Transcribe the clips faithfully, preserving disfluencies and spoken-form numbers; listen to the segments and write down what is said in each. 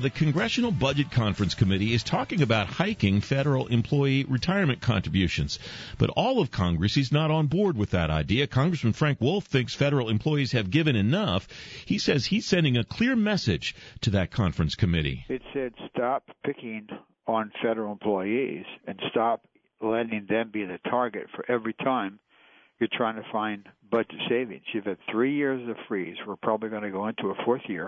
The Congressional Budget Conference Committee is talking about hiking federal employee retirement contributions. But all of Congress is not on board with that idea. Congressman Frank Wolf thinks federal employees have given enough. He says he's sending a clear message to that conference committee. It said stop picking on federal employees and stop letting them be the target for every time you're trying to find budget savings. You've had three years of freeze. We're probably going to go into a fourth year.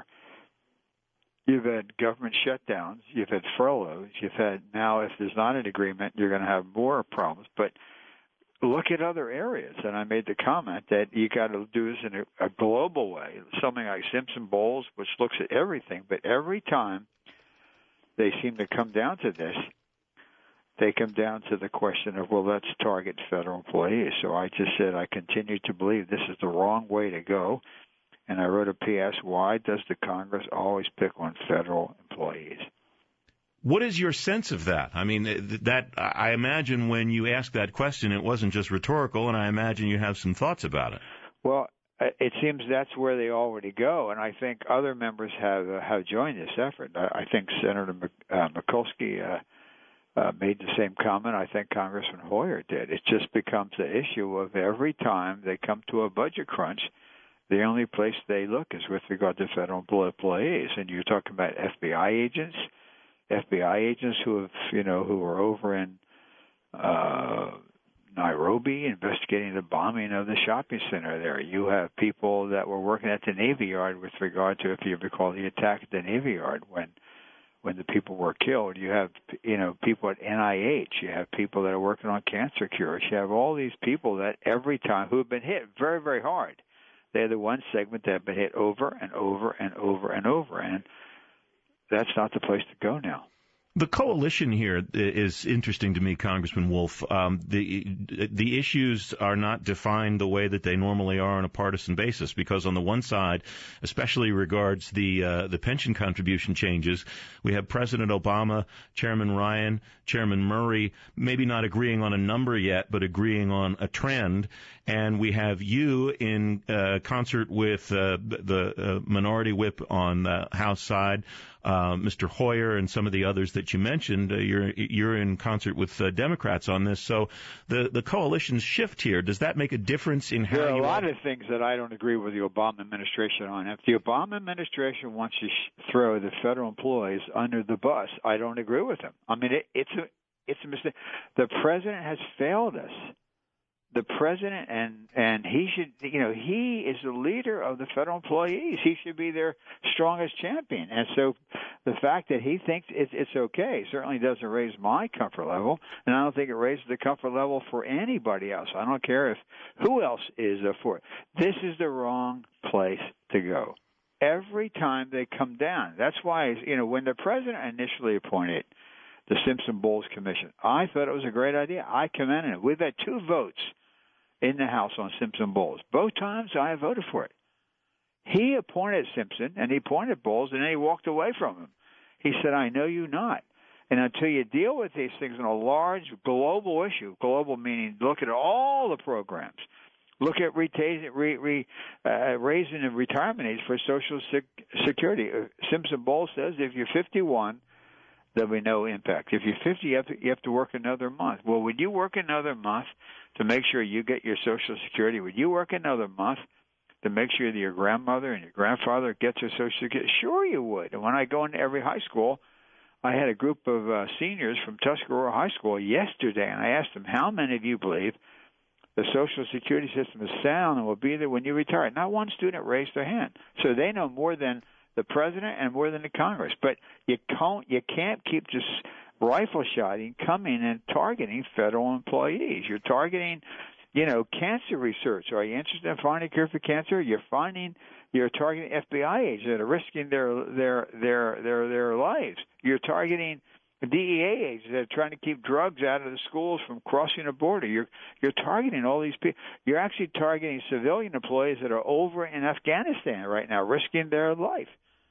You've had government shutdowns. You've had furloughs. You've had now, if there's not an agreement, you're going to have more problems. But look at other areas. And I made the comment that you got to do this in a, a global way, something like Simpson-Bowles, which looks at everything. But every time they seem to come down to this, they come down to the question of, well, let's target federal employees. So I just said I continue to believe this is the wrong way to go. And I wrote a P S, why does the Congress always pick on federal employees? What is your sense of that? I mean, that I imagine when you asked that question, it wasn't just rhetorical, and I imagine you have some thoughts about it. Well, it seems that's where they already go, and I think other members have uh, have joined this effort. I, I think Senator Mc, uh, Mikulski uh, uh, made the same comment. I think Congressman Hoyer did. It just becomes the issue of every time they come to a budget crunch, the only place they look is with regard to federal employees. And you're talking about F B I agents, F B I agents who have, you know, who are over in uh, Nairobi investigating the bombing of the shopping center there. You have people that were working at the Navy Yard with regard to, if you recall, the attack at the Navy Yard when when the people were killed. You have, you know, people at N I H. You have people that are working on cancer cures. You have all these people that every time who have been hit very, very hard. They're the one segment that have been hit over and over and over and over, and that's not the place to go now. The coalition here is interesting to me, Congressman Wolf. Um, the the issues are not defined the way that they normally are on a partisan basis, because on the one side, especially regards the uh, the pension contribution changes, we have President Obama, Chairman Ryan, Chairman Murray, maybe not agreeing on a number yet, but agreeing on a trend. And we have you in uh, concert with uh, the uh, minority whip on the House side, uh, Mister Hoyer, and some of the others that you mentioned. Uh, you're you're in concert with uh, Democrats on this. So the the coalition's shift here, does that make a difference in how you? There are you a lot of things that I don't agree with the Obama administration on. If the Obama administration wants to sh- throw the federal employees under the bus, I don't agree with them. I mean, it, it's a it's a mistake. The president has failed us. The president, and and he should, you know, he is the leader of the federal employees. He should be their strongest champion. And so the fact that he thinks it's, it's okay certainly doesn't raise my comfort level, and I don't think it raises the comfort level for anybody else. I don't care if who else is for it. This is the wrong place to go. Every time they come down. That's why, you know, when the president initially appointed the Simpson-Bowles Commission, I thought it was a great idea. I commended it. We've had two votes in the House on Simpson-Bowles. Both times I voted for it. He appointed Simpson, and he appointed Bowles, and then he walked away from him. He said, I know you not. And until you deal with these things on a large global issue, global meaning look at all the programs, look at reta- re, re, uh, raising the retirement age for Social sec- Security. Uh, Simpson-Bowles says if you're fifty-one, there'll be no impact. If you're fifty, you have, to, you have to work another month. Well, would you work another month to make sure you get your Social Security? Would you work another month to make sure that your grandmother and your grandfather gets their Social Security? Sure you would. And when I go into every high school, I had a group of uh, seniors from Tuscarora High School yesterday, and I asked them, how many of you believe the Social Security system is sound and will be there when you retire? Not one student raised their hand. So they know more than the president and more than the Congress. But you can't, you can't keep just rifle shotting, coming and targeting federal employees. You're targeting, you know, cancer research. Are you interested in finding a cure for cancer? You're finding, you're targeting F B I agents that are risking their their their their their lives. You're targeting D E A agents that are trying to keep drugs out of the schools from crossing a border. You're you're targeting all these people. You're actually targeting civilian employees that are over in Afghanistan right now, risking their life.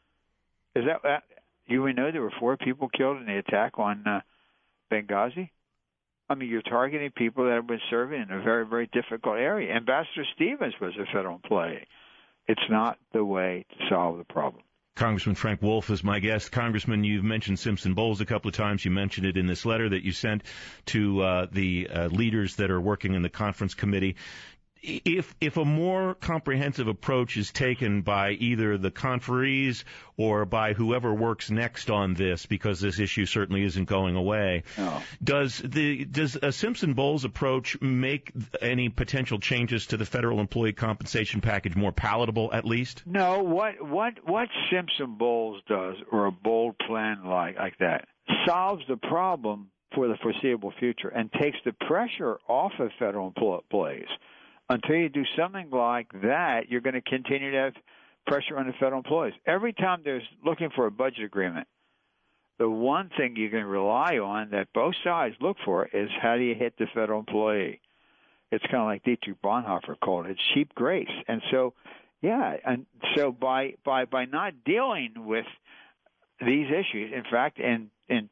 Is that uh, you would know there were four people killed in the attack on uh, Benghazi? I mean, you're targeting people that have been serving in a very, very difficult area. Ambassador Stevens was a federal employee. It's not the way to solve the problem. Congressman Frank Wolf is my guest. Congressman, you've mentioned Simpson Bowles a couple of times. You mentioned it in this letter that you sent to uh, the uh, leaders that are working in the conference committee. If if a more comprehensive approach is taken by either the conferees or by whoever works next on this, because this issue certainly isn't going away, no. does the does a Simpson Bowles approach make any potential changes to the federal employee compensation package more palatable, at least? No. What what what Simpson Bowles does, or a bold plan like like that, solves the problem for the foreseeable future and takes the pressure off of federal employees. Until you do something like that, you're going to continue to have pressure on the federal employees. Every time there's looking for a budget agreement, the one thing you can rely on that both sides look for is how do you hit the federal employee. It's kind of like Dietrich Bonhoeffer called it, it's cheap grace. And so, yeah, and so by by by not dealing with these issues, in fact, in in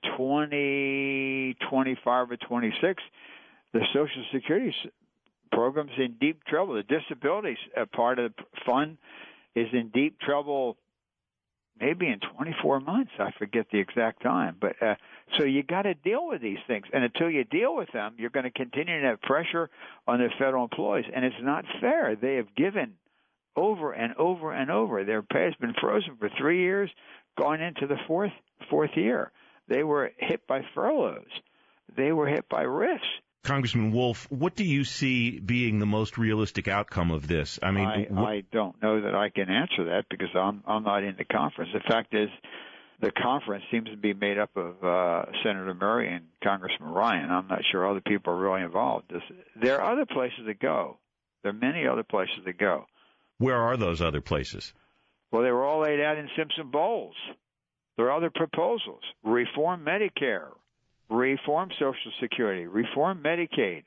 twenty twenty-five or twenty-six, the Social Security program's in deep trouble. The disabilities uh, part of the fund is in deep trouble maybe in twenty-four months. I forget the exact time. But uh, so you got to deal with these things. And until you deal with them, you're going to continue to have pressure on the federal employees. And it's not fair. They have given over and over and over. Their pay has been frozen for three years, going into the fourth fourth year. They were hit by furloughs. They were hit by rifts. Congressman Wolf, what do you see being the most realistic outcome of this? I mean, I, wh- I don't know that I can answer that because I'm I'm not in the conference. The fact is, the conference seems to be made up of uh, Senator Murray and Congressman Ryan. I'm not sure other people are really involved. This, there are other places to go. There are many other places to go. Where are those other places? Well, they were all laid out in Simpson Bowles. There are other proposals. Reform Medicare. Reform Social Security, reform Medicaid,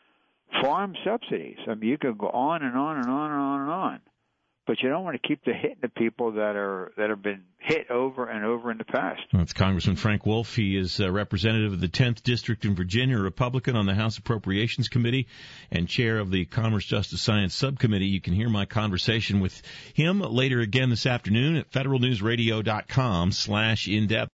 farm subsidies. I mean, you could go on and on and on and on and on. But you don't want to keep the hitting the people that are that have been hit over and over in the past. That's Congressman Frank Wolf. He is a representative of the tenth District in Virginia, a Republican on the House Appropriations Committee, and chair of the Commerce, Justice, Science Subcommittee. You can hear my conversation with him later again this afternoon at federal news radio dot com slash in depth.